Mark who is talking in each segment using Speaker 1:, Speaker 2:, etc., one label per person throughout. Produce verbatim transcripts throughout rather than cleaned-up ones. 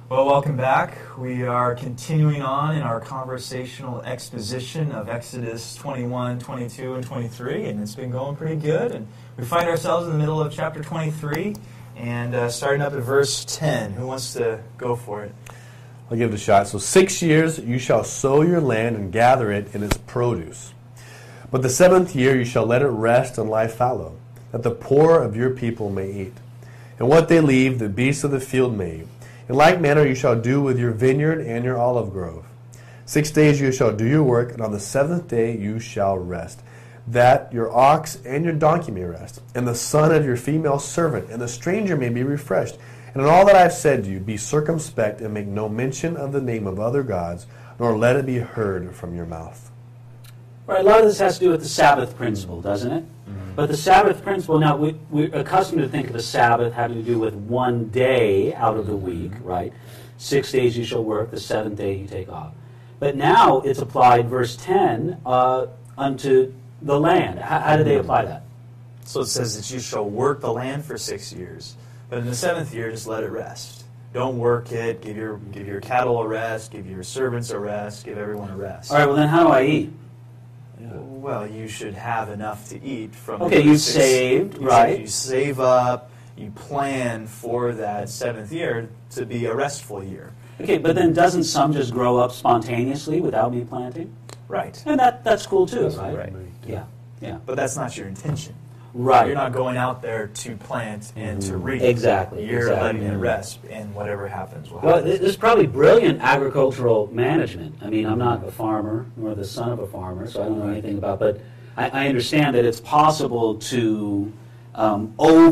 Speaker 1: Well, welcome back. We are continuing on in our conversational exposition of Exodus twenty-one, twenty-two, and twenty-three, and it's been going pretty good. And we find ourselves in the middle of chapter twenty-three, and uh, starting up at verse ten. Who wants to go for it?
Speaker 2: I'll give it a shot. So six years you shall sow your land and gather it in its produce. But the seventh year you shall let it rest and lie fallow, that the poor of your people may eat. And what they leave, the beasts of the field may eat. In like manner you shall do with your vineyard and your olive grove. Six days you shall do your work, and on the seventh day you shall rest, that your ox and your donkey may rest, and the son of your female servant, and the stranger may be refreshed. And in all that I have said to you, be circumspect, and make no mention of the name of other gods, nor let it be heard from your mouth.
Speaker 3: Right, a lot of this has to do with the Sabbath principle, doesn't it? Mm-hmm. But the Sabbath principle, now we, we're accustomed to think of the Sabbath having to do with one day out of the week, right? Six days you shall work, the seventh day you take off. But now it's applied, verse ten, uh, unto the land. How, how do they apply that?
Speaker 1: So it says that you shall work the land for six years, but in the seventh year just let it rest. Don't work it, give your, give your cattle a rest, give your servants a rest, give everyone a rest.
Speaker 3: All right, well then how do I eat?
Speaker 1: Well, you should have enough to eat from.
Speaker 3: Okay, you saved,
Speaker 1: you
Speaker 3: right?
Speaker 1: You save up. You plan for that seventh year to be a restful year.
Speaker 3: Okay, but then doesn't some just grow up spontaneously without me planting?
Speaker 1: Right.
Speaker 3: And that that's cool too,
Speaker 1: that's
Speaker 3: right?
Speaker 1: Right.
Speaker 3: Yeah, yeah.
Speaker 1: But that's not your intention.
Speaker 3: Right.
Speaker 1: You're not going out there to plant and to reap.
Speaker 3: Exactly.
Speaker 1: You're
Speaker 3: exactly.
Speaker 1: letting it rest, and whatever happens will
Speaker 3: well,
Speaker 1: happen.
Speaker 3: Well, there's probably brilliant agricultural management. I mean, I'm not a farmer, nor the son of a farmer, so I don't know anything about, but I, I understand that it's possible to um,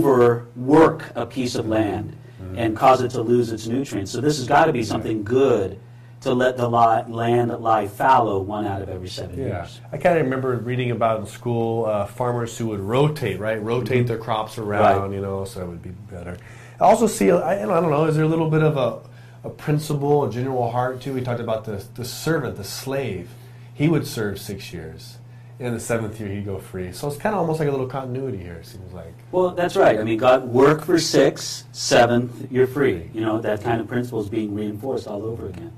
Speaker 3: overwork a piece of land mm-hmm. and cause it to lose its nutrients. So this has got to be something good to let the li- land lie fallow one out of every seven
Speaker 2: yeah.
Speaker 3: years.
Speaker 2: I kind of remember reading about in school uh, farmers who would rotate, right? Rotate mm-hmm. their crops around, right. you know, so it would be better. I also see, I, I don't know, is there a little bit of a, a principle, a general heart too? We talked about the, the servant, the slave. He would serve six years. In the seventh year, he'd go free. So it's kind of almost like a little continuity here, it seems like.
Speaker 3: Well, that's right. I mean, God, work for six, seventh, you're free. You know, that kind of principle is being reinforced all over again.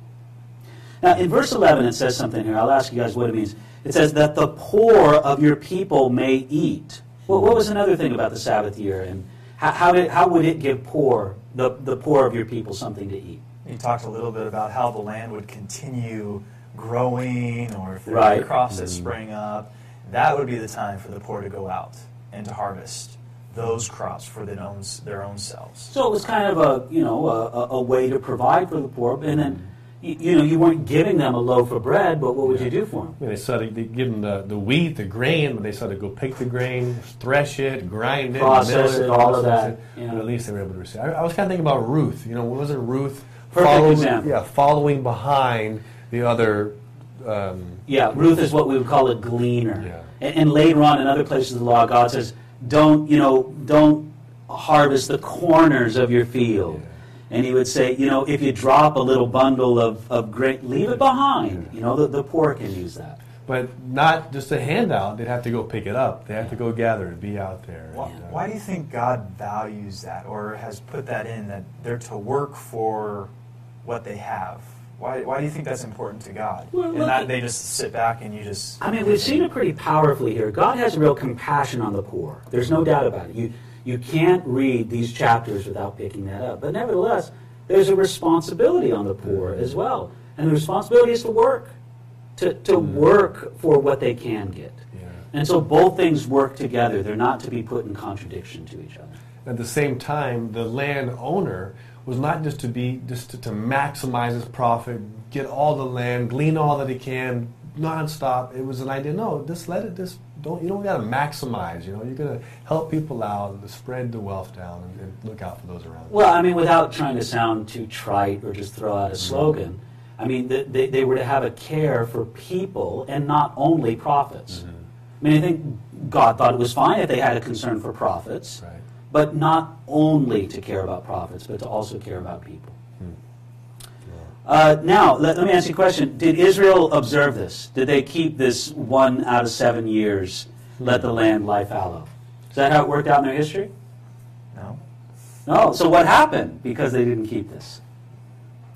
Speaker 3: Now, in verse eleven, it says something here. I'll ask you guys what it means. It says that the poor of your people may eat. Well, what was another thing about the Sabbath year, and how, how, did, how would it give poor, the, the poor of your people, something to eat?
Speaker 1: You talked a little bit about how the land would continue growing, or if there
Speaker 3: right.
Speaker 1: were crops that sprang up. That would be the time for the poor to go out and to harvest those crops for their own, their own selves.
Speaker 3: So it was kind of a, you know, a, a way to provide for the poor, and then You, you know, you weren't giving them a loaf of bread, but what would yeah. you do for them?
Speaker 2: I mean, they started to give them the, the wheat, the grain, but they started to go pick the grain, thresh it, grind it,
Speaker 3: process
Speaker 2: mill
Speaker 3: it, all of that.
Speaker 2: It, yeah. But at least they were able to receive. I, I was kind of thinking about Ruth. You know, wasn't Ruth
Speaker 3: Perfect
Speaker 2: following,
Speaker 3: example.
Speaker 2: Yeah, following behind the other. Um,
Speaker 3: yeah, Ruth is what we would call a gleaner.
Speaker 2: Yeah.
Speaker 3: And, and later on, in other places of the law, God says, "Don't you know? Don't harvest the corners of your field." Yeah. And he would say, you know, if you drop a little bundle of, of grain, leave it behind. You know, the, the poor can use that.
Speaker 2: But not just a handout. They'd have to go pick it up. They have to go gather it, be out there.
Speaker 1: Why,
Speaker 2: and, uh,
Speaker 1: why do you think God values that, or has put that in, that they're to work for what they have? Why, why do you think that's important to God?
Speaker 3: Well,
Speaker 1: and
Speaker 3: look,
Speaker 1: not they just sit back and you just...
Speaker 3: I mean, we've seen it pretty powerfully here. God has real compassion on the poor. There's no doubt about it. You You can't read these chapters without picking that up. But nevertheless, there's a responsibility on the poor as well. And the responsibility is to work, to, to work for what they can get. Yeah. And so both things work together. They're not to be put in contradiction to each other.
Speaker 2: At the same time, the landowner was not just to be just to, to maximize his profit, get all the land, glean all that he can, nonstop. It was an idea. No, just let it. Just don't. You don't got to maximize. You know, you're going to help people out, to spread the wealth down, and, and look out for those around.
Speaker 3: Well, I mean, without trying to sound too trite or just throw out a slogan, I mean, they, they were to have a care for people and not only profits. Mm-hmm. I mean, I think God thought it was fine if they had a concern for profits, right. but not only to care about profits, but to also care about people. Hmm. Yeah. Uh, now, let, let me ask you a question. Did Israel observe this? Did they keep this one out of seven years, hmm. let the land lie fallow? Is that how it worked out in their history?
Speaker 1: No.
Speaker 3: No. So what happened because they didn't keep this?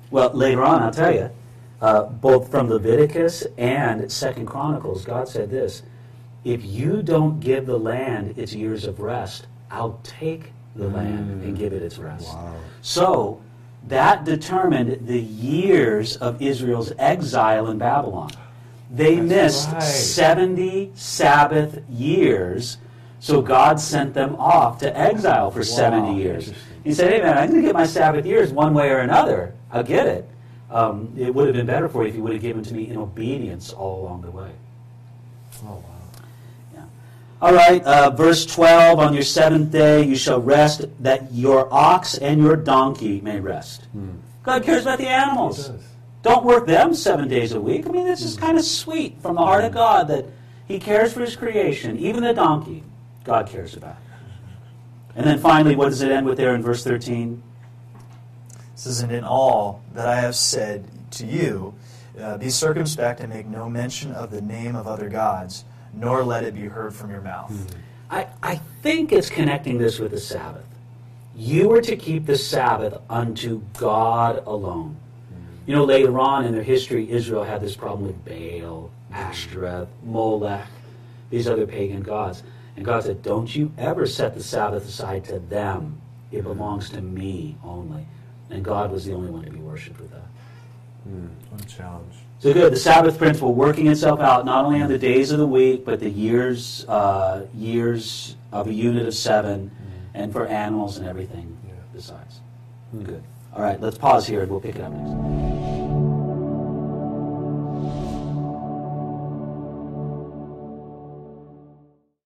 Speaker 3: Well, later on, I'll tell you, uh, both from Leviticus and Second Chronicles, God said this, if you don't give the land its years of rest, I'll take the mm. land and give it its rest.
Speaker 2: Wow.
Speaker 3: So that determined the years of Israel's exile in Babylon. They
Speaker 2: That's
Speaker 3: missed
Speaker 2: right.
Speaker 3: seventy Sabbath years, so God sent them off to exile for
Speaker 2: Wow.
Speaker 3: seventy years. He said, hey man, I'm going to get my Sabbath years one way or another. I'll get it. Um, it would have been better for you if you would have given to me in obedience all along the way.
Speaker 2: Oh, wow.
Speaker 3: Yeah. All right, uh, verse twelve, on your seventh day you shall rest, that your ox and your donkey may rest.
Speaker 2: Hmm.
Speaker 3: God cares about the
Speaker 2: He
Speaker 3: animals.
Speaker 2: does.
Speaker 3: Don't work them seven days a week. I mean, this is kind of sweet from the heart of God that He cares for His creation. Even the donkey, God cares about. And then finally, what does it end with there in verse thirteen?
Speaker 1: It says, and in all that I have said to you, uh, be circumspect and make no mention of the name of other gods, nor let it be heard from your mouth.
Speaker 2: Mm-hmm.
Speaker 3: I, I think it's connecting this with the Sabbath. You were to keep the Sabbath unto God alone. You know, later on in their history, Israel had this problem with Baal, Ashtoreth, Molech, these other pagan gods. And God said, don't you ever set the Sabbath aside to them. It belongs to me only. And God was the only one to be worshipped with that.
Speaker 2: Mm, what a challenge.
Speaker 3: So good. The Sabbath principle working itself out not only on the days of the week, but the years, uh, years of a unit of seven, mm. and for animals and everything
Speaker 2: yeah.
Speaker 3: besides.
Speaker 2: Mm.
Speaker 3: Good. All right, let's pause here and we'll pick it up next.